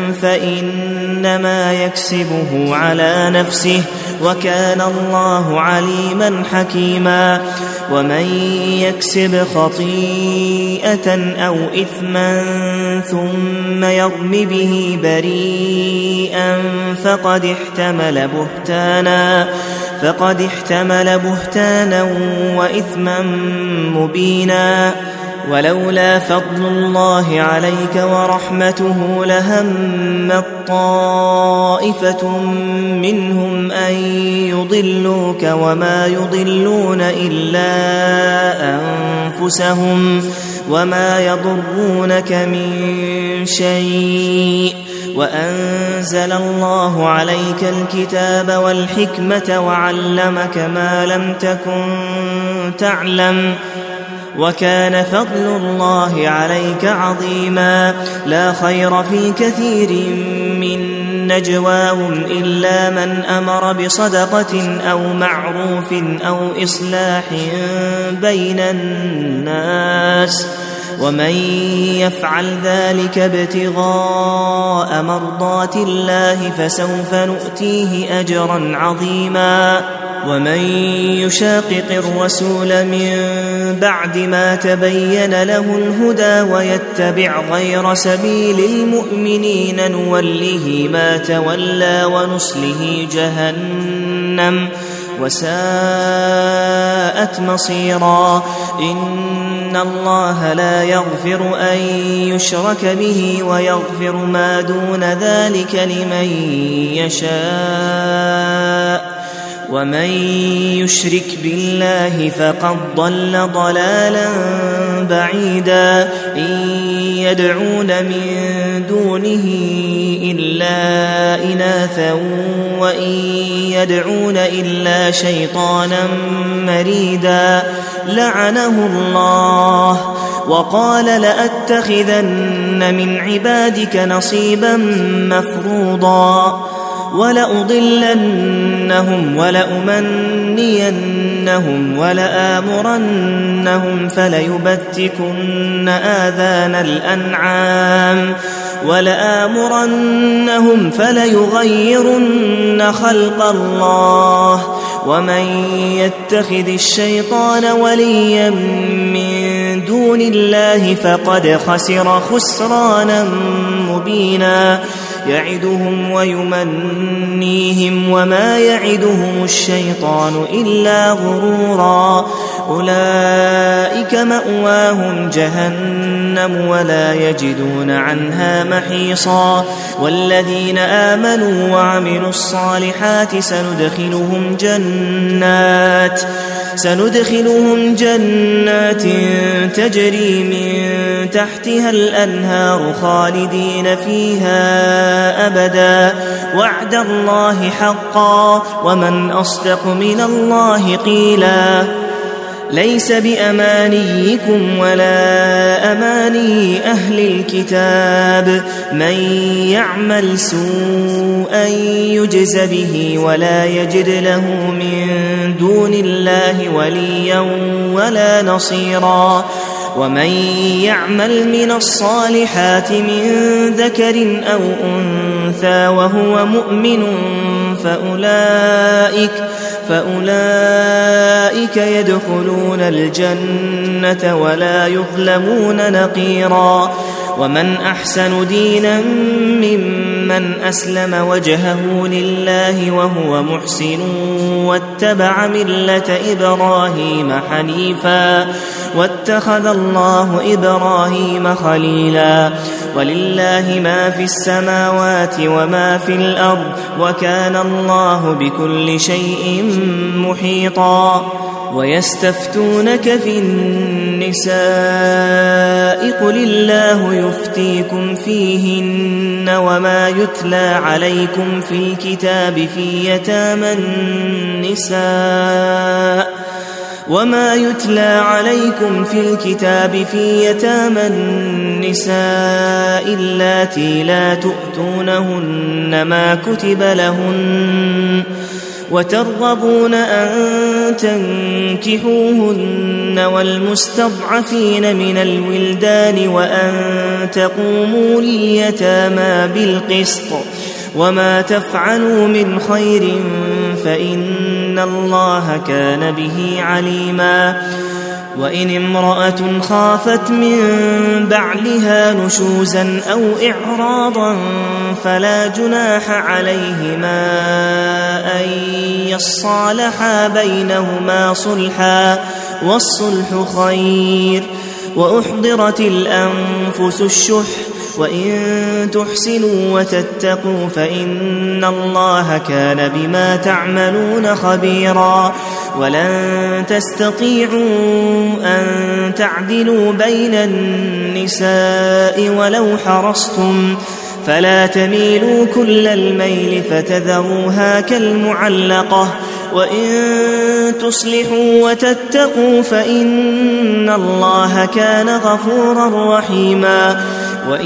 فإنما يكسبه على نفسه وكان الله عليما حكيما ومن يكسب خطيئة أو إثما ثم يرم به بريئا فقد احتمل بهتانا فقد احتمل بهتانا وإثما مبينا ولولا فضل الله عليك ورحمته لهمت طائفة منهم أن يضلوك وما يضلون إلا أنفسهم وما يضرونك من شيء وأنزل الله عليك الكتاب والحكمة وعلمك ما لم تكن تعلم وكان فضل الله عليك عظيما لا خير في كثير من نجواهم إلا من أمر بصدقة أو معروف أو إصلاح بين الناس ومن يفعل ذلك ابتغاء مرضات الله فسوف نؤتيه أجرا عظيما ومن يشاقق الرسول من بعد ما تبين له الهدى ويتبع غير سبيل المؤمنين نوله ما تولى ونصله جهنم وساءت مصيرا إن الله لا يغفر أن يشرك به ويغفر ما دون ذلك لمن يشاء ومن يشرك بالله فقد ضل ضلالا بعيدا إن يدعون من دونه إلا إناثا وإن يدعون إلا شيطانا مريدا لعنه الله وقال لأتخذن من عبادك نصيبا مفروضا ولأضلنهم ولأمنينهم ولآمرنهم فليبتكن آذان الأنعام ولآمرنهم فليغيرن خلق الله ومن يتخذ الشيطان وليا من دون الله فقد خسر خسرانا مبينا يعدهم ويمنيهم وما يعدهم الشيطان إلا غرورا أولئك مأواهم جهنم ولا يجدون عنها محيصا والذين آمنوا وعملوا الصالحات سندخلهم جنات سندخلهم جنات تجري من تحتها الأنهار خالدين فيها أبدا وعد الله حقا ومن أصدق من الله قيلا ليس بأمانيكم ولا أماني أهل الكتاب من يعمل سوءا يجز به ولا يجد له من دون الله وليا ولا نصيرا ومن يعمل من الصالحات من ذكر أو أنثى وهو مؤمن فأولئك فأولئك يدخلون الجنة ولا يظلمون نقيرا ومن أحسن دينا ممن أسلم وجهه لله وهو محسن واتبع ملة إبراهيم حنيفا واتخذ الله إبراهيم خليلا ولله ما في السماوات وما في الأرض وكان الله بكل شيء محيطا ويستفتونك في النساء قل الله يفتيكم فيهن وما يتلى عليكم في الكتاب في يتامى النساء وما يتلى عليكم في الكتاب في يتامى النساء اللاتي لا تؤتونهن ما كتب لهن وترغبون أن تنكحوهن والمستضعفين من الولدان وأن تقوموا لليتامى بالقسط وما تفعلوا من خير فإن الله كان به عليما. وإن امرأة خافت من بعلها نشوزا أو إعراضا فلا جناح عليهما أن يصالحا بينهما صلحا والصلح خير. وأحضرت الأنفس الشح وإن تحسنوا وتتقوا فإن الله كان بما تعملون خبيرا. ولن تستطيعوا أن تعدلوا بين النساء ولو حرصتم فلا تميلوا كل الميل فتذروها كالمعلقة وإن تصلحوا وتتقوا فإن الله كان غفورا رحيما. وإن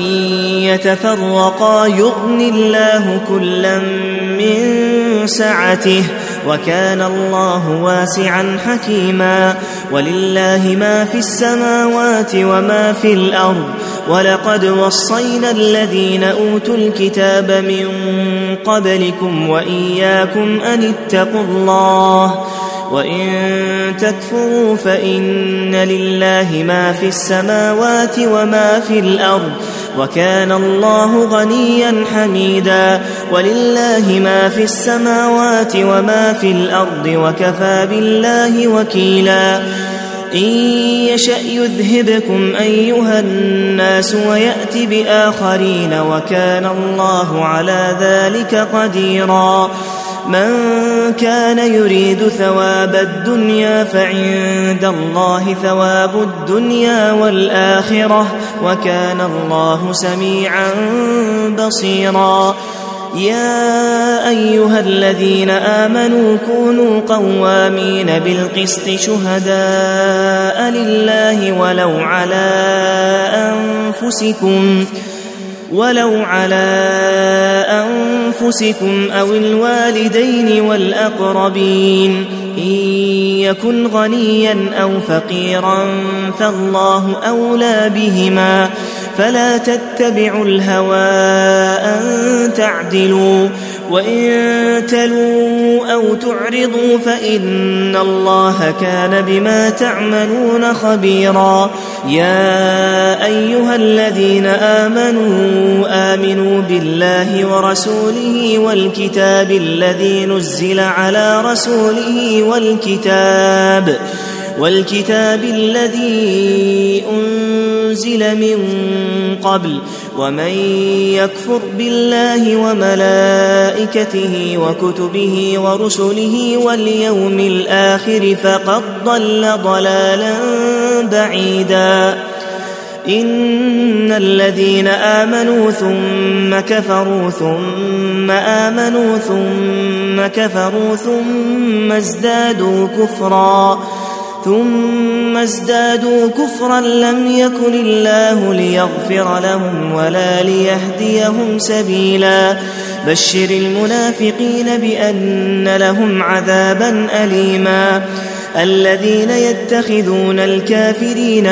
يتفرقا يغن الله كلا من سعته وكان الله واسعا حكيما. ولله ما في السماوات وما في الأرض ولقد وصينا الذين أوتوا الكتاب من قبلكم وإياكم أن اتقوا الله وإن تكفروا فإن لله ما في السماوات وما في الأرض وكان الله غنيا حميدا. ولله ما في السماوات وما في الأرض وكفى بالله وكيلا. إن يشأ يذهبكم أيها الناس ويأت بآخرين وكان الله على ذلك قديرا. من كان يريد ثواب الدنيا فعند الله ثواب الدنيا والآخرة وكان الله سميعا بصيرا. يا أيها الذين آمنوا كونوا قوامين بالقسط شهداء لله ولو على أنفسكم ولو على أنفسكم أو الوالدين والأقربين إن يكن غنيا أو فقيرا فالله أولى بهما فلا تتبعوا الهوى أن تعدلوا وإن تلوا أو تعرضوا فإن الله كان بما تعملون خبيرا. يا أيها الذين آمنوا آمنوا بالله ورسوله والكتاب الذي نزل على رسوله والكتاب والكتاب الذي أنزل من قبل ومن يكفر بالله وملائكته وكتبه ورسله واليوم الآخر فقد ضل ضلالا بعيدا. إن الذين آمنوا ثم كفروا ثم آمنوا ثم كفروا ثم ازدادوا كفرا ثم ازدادوا كفرا لم يكن الله ليغفر لهم ولا ليهديهم سبيلا. بشر المنافقين بأن لهم عذابا أليما. الذين يتخذون الكافرين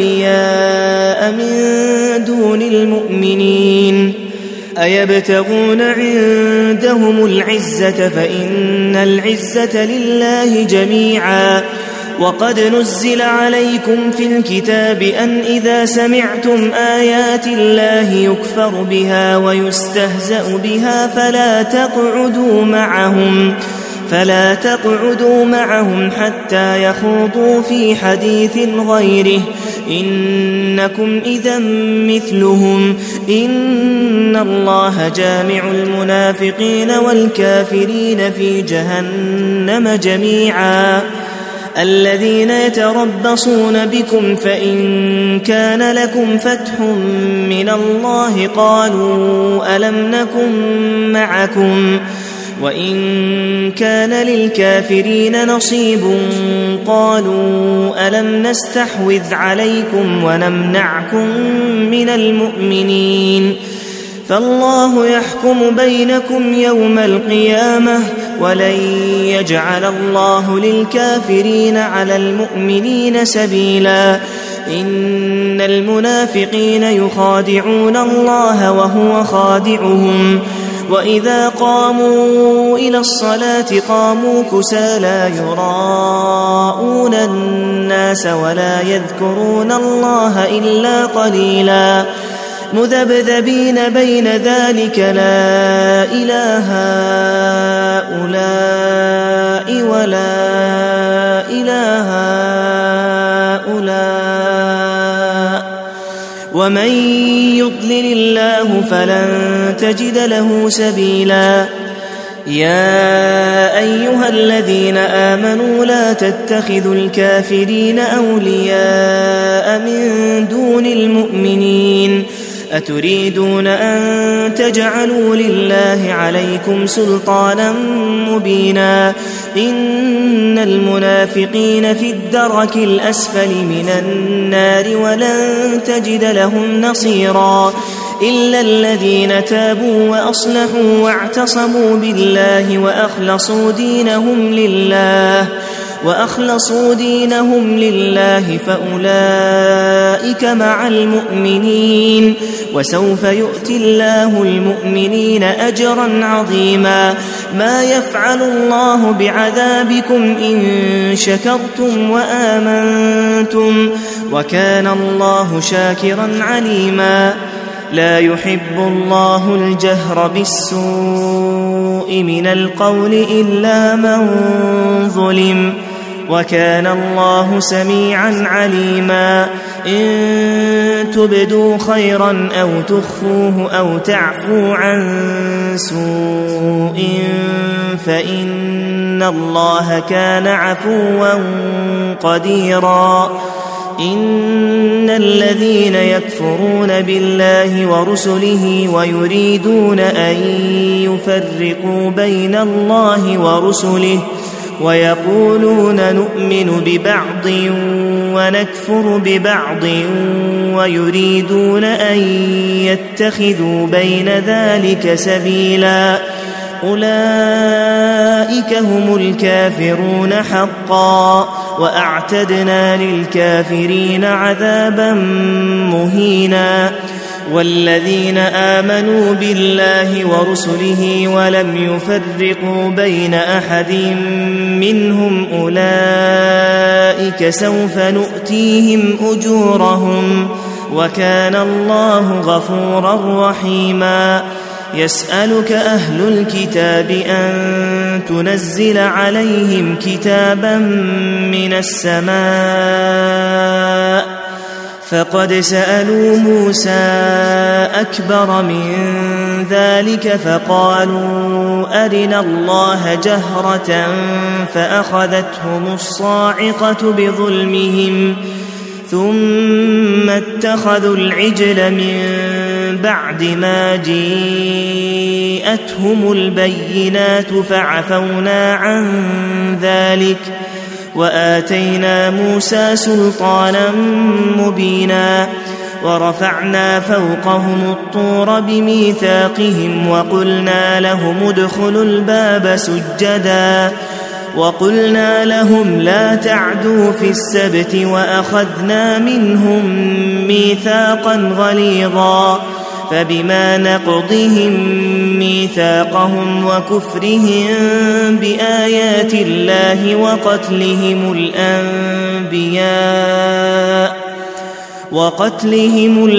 أولياء من دون المؤمنين أيبتغون عندهم العزة فإن العزة لله جميعا. وقد نزل عليكم في الكتاب أن إذا سمعتم آيات الله يكفر بها ويستهزأ بها فلا تقعدوا معهم فلا تقعدوا معهم حتى يخوضوا في حديث غيره إنكم إذا مثلهم إن الله جامع المنافقين والكافرين في جهنم جميعا. الذين يتربصون بكم فإن كان لكم فتح من الله قالوا ألم نكن معكم وإن كان للكافرين نصيب قالوا ألم نستحوذ عليكم ونمنعكم من المؤمنين فالله يحكم بينكم يوم القيامة ولن يجعل الله للكافرين على المؤمنين سبيلا إن المنافقين يخادعون الله وهو خادعهم وإذا قاموا إلى الصلاة قاموا كسالى يراءون الناس ولا يذكرون الله إلا قليلا مذبذبين بين ذلك لا إله هؤلاء ولا إله هؤلاء ومن يضلل الله فلن تجد له سبيلا يا أيها الذين آمنوا لا تتخذوا الكافرين أولياء من دون المؤمنين أتريدون أن تجعلوا لله عليكم سلطانا مبينا إن المنافقين في الدرك الأسفل من النار ولن تجد لهم نصيرا إلا الذين تابوا وأصلحوا واعتصموا بالله وأخلصوا دينهم لله وأخلصوا دينهم لله فأولئك مع المؤمنين وسوف يؤتي الله المؤمنين أجرا عظيما ما يفعل الله بعذابكم إن شكرتم وآمنتم وكان الله شاكرا عليما لا يحب الله الجهر بالسوء من القول إلا من ظلم وكان الله سميعا عليما إن تبدوا خيرا أو تخفوه أو تعفو عن سوء فإن الله كان عفوا قديرا إن الذين يكفرون بالله ورسله ويريدون أن يفرقوا بين الله ورسله ويقولون نؤمن ببعض ونكفر ببعض ويريدون أن يتخذوا بين ذلك سبيلا أولئك هم الكافرون حقا وأعتدنا للكافرين عذابا مهينا والذين آمنوا بالله ورسله ولم يفرقوا بين أحد منهم أولئك سوف نؤتيهم أجورهم وكان الله غفورا رحيما يسألك أهل الكتاب أن تنزل عليهم كتابا من السماء فقد سألوا موسى أكبر من ذلك فقالوا أرنا الله جهرة فأخذتهم الصاعقة بظلمهم ثم اتخذوا العجل من بعد ما جيءتهم البينات فعفونا عن ذلك وآتينا موسى سلطانا مبينا ورفعنا فوقهم الطور بميثاقهم وقلنا لهم ادخلوا الباب سجدا وقلنا لهم لا تعدوا في السبت وأخذنا منهم ميثاقا غليظا فبما نقضهم ميثاقهم وكفرهم بآيات الله وقتلهم الأنبياء وقتلهم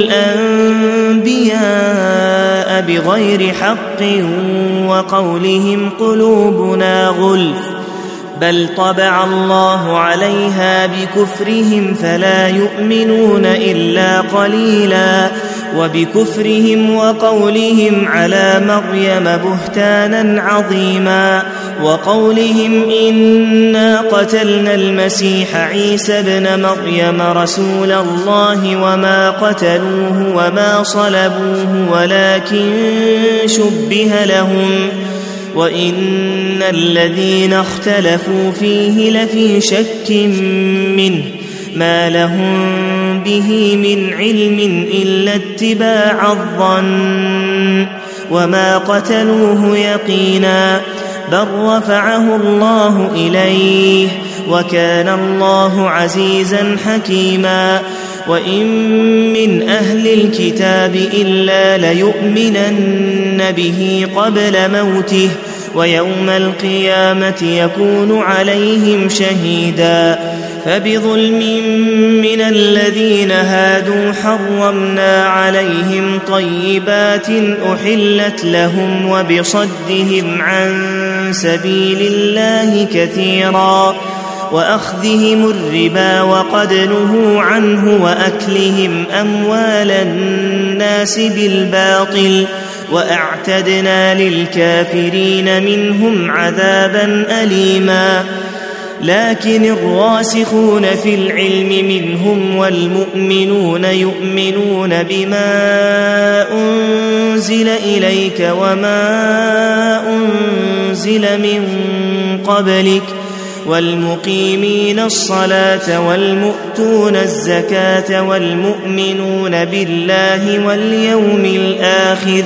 الأنبياء بغير حق وقولهم قلوبنا غلف بل طبع الله عليها بكفرهم فلا يؤمنون إلا قليلا وبكفرهم وقولهم على مريم بهتانا عظيما وقولهم إنا قتلنا المسيح عيسى ابن مريم رسول الله وما قتلوه وما صلبوه ولكن شبه لهم وإن الذين اختلفوا فيه لفي شك منه ما لهم به من علم إلا اتباع الظن وما قتلوه يقينا بل رفعه الله إليه وكان الله عزيزا حكيما وإن من أهل الكتاب إلا ليؤمنن به قبل موته ويوم القيامة يكون عليهم شهيدا فبظلم من الذين هادوا حرمنا عليهم طيبات أحلت لهم وبصدهم عن سبيل الله كثيرا وأخذهم الربا وقد نهوا عنه وأكلهم أموال الناس بالباطل وأعتدنا للكافرين منهم عذابا أليما لكن الراسخون في العلم منهم والمؤمنون يؤمنون بما أنزل إليك وما أنزل من قبلك والمقيمين الصلاة والمؤتون الزكاة والمؤمنون بالله واليوم الآخر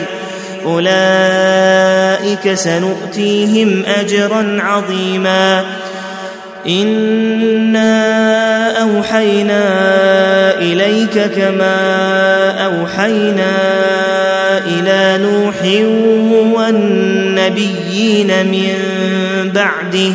أولئك سنؤتيهم أجرا عظيما إنا أوحينا إليك كما أوحينا إلى نوح والنبيين من بعده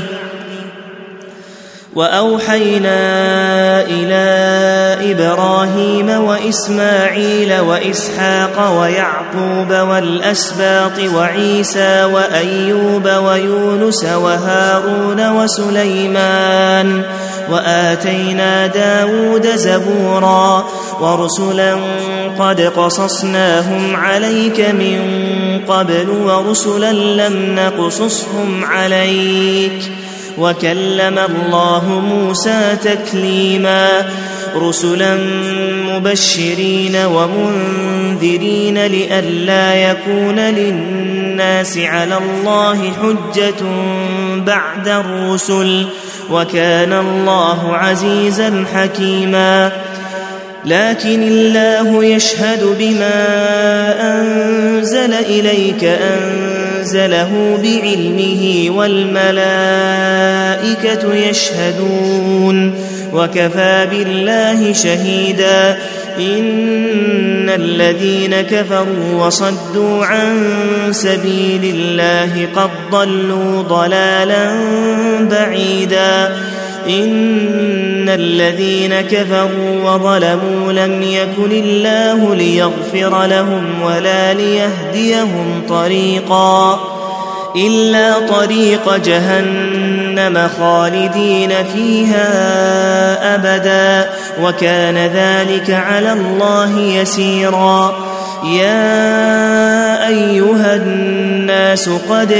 وأوحينا إلى إبراهيم وإسماعيل وإسحاق ويعقوب والأسباط وعيسى وأيوب ويونس وهارون وسليمان وآتينا داود زبورا ورسلا قد قصصناهم عليك من قبل ورسلا لم نقصصهم عليك وكلم الله موسى تكليما رسلا مبشرين ومنذرين لئلا يكون للناس على الله حجة بعد الرسل وكان الله عزيزا حكيما لكن الله يشهد بما أنزل إليك أنزله بعلمه والملائكة يشهدون وكفى بالله شهيدا إن الذين كفروا وصدوا عن سبيل الله قد ضلوا ضلالا بعيدا إن الذين كفروا وظلموا لم يكن الله ليغفر لهم ولا ليهديهم طريقا إلا طريق جهنم خالدين فيها أبدا وكان ذلك على الله يسيرا يا أيها الناس قد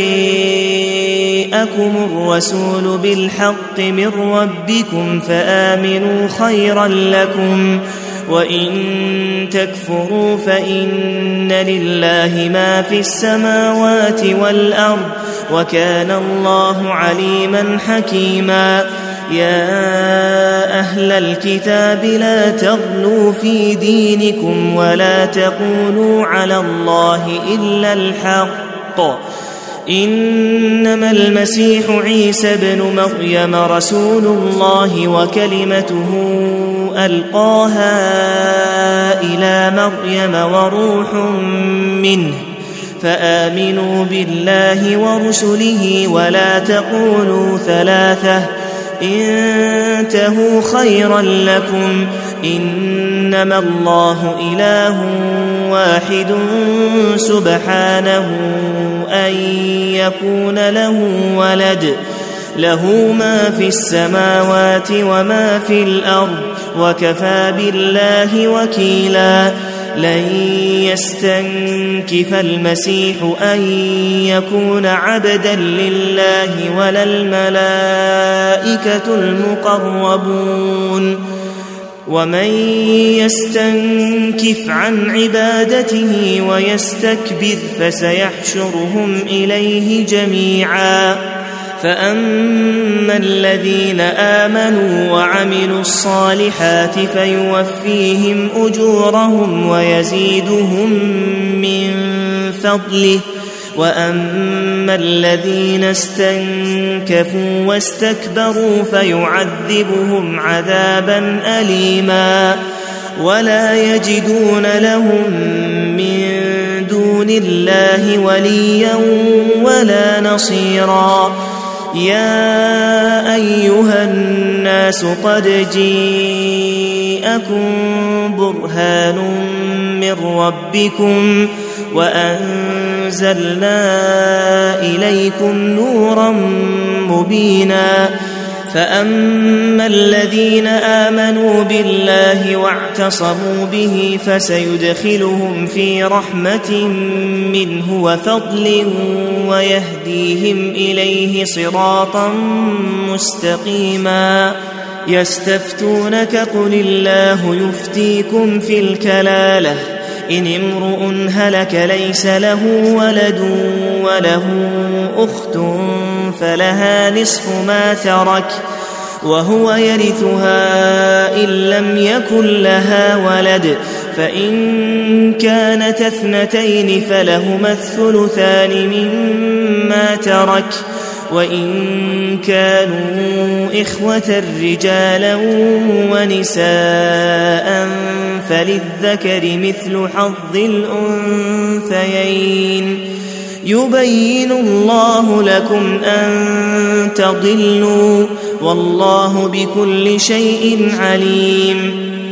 جاءكم الرسول بالحق من ربكم فآمنوا خيرا لكم وإن تكفروا فإن لله ما في السماوات والأرض وكان الله عليما حكيما يا أهل الكتاب لا تغلوا في دينكم ولا تقولوا على الله إلا الحق إنما المسيح عيسى بن مريم رسول الله وكلمته ألقاها إلى مريم وروح منه فآمنوا بالله ورسله ولا تقولوا ثلاثة انتهوا خيرا لكم إنما الله إله واحد سبحانه أن يكون له ولد له ما في السماوات وما في الأرض وكفى بالله وكيلا لن يستنكف المسيح أن يكون عبدا لله ولا الملائكة المقربون ومن يستنكف عن عبادته ويستكبر فسيحشرهم إليه جميعا فأما الذين آمنوا وعملوا الصالحات فيوفيهم أجورهم ويزيدهم من فضله وأما الذين استنكفوا واستكبروا فيعذبهم عذابا أليما ولا يجدون لهم من دون الله وليا ولا نصيرا يا أيها الناس قد جاءكم برهان من ربكم وأنزلنا إليكم نورا مبينا فأما الذين آمنوا بالله واعتصموا به فسيدخلهم في رحمة منه وفضل ويهديهم إليه صراطا مستقيما يستفتونك قل الله يفتيكم في الكلالة إن امرؤ هلك ليس له ولد وله أخت فلها نصف ما ترك وهو يرثها إن لم يكن لها ولد فإن كانت اثنتين فلهما الثلثان مما ترك وإن كانوا إخوة رجالا ونساء فللذكر مثل حظ الأنثيين يبين الله لكم أن تضلوا والله بكل شيء عليم